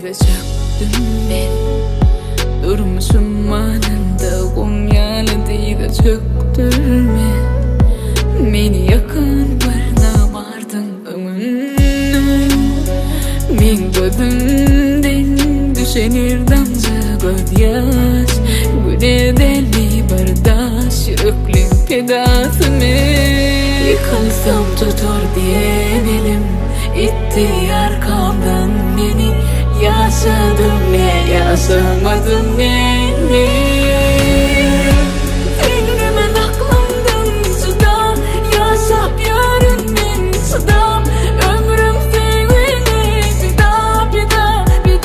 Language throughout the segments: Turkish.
yere çöktüm ben. Durmuşum anında Konyalı deyde çöktürme. Meni yakın barına vardın ömrünü. Men gözümden düşenir damza göz yaş. Güne deli bardaş yüreklüm pedasımı. Yıkılsam tutar diyen elim, itti arkamdan beni. Yaşadım ne yaşamadım ne. Filmin aklımdan suda, yaşap yarın ben suda. Ömrüm sevgine bir daha.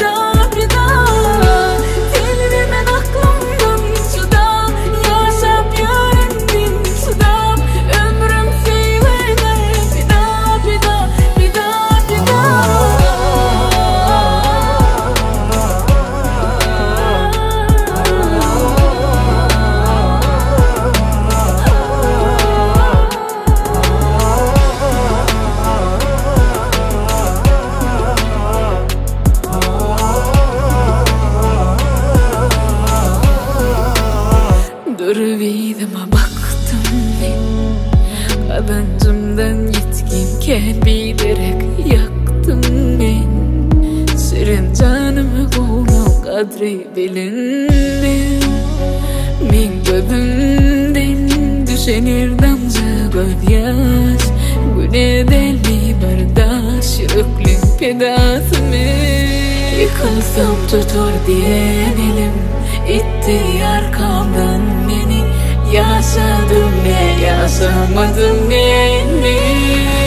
Filmin aklımdan suda, yaşap yarın ben suda. Ömrüm sevgine bir daha. Durvidime baktım ben, kazancımdan yetkinken bilerek yaktım ben. Serin canımı koğulan kadri bilinmem. Men gözümden düşenir damza göz yaş. Güne deli bardaş yüreklüm pedasımı. Yıkılsam tutar diyen elim, itti arkamdan beni. Yaşadım ne yaşamadım ne.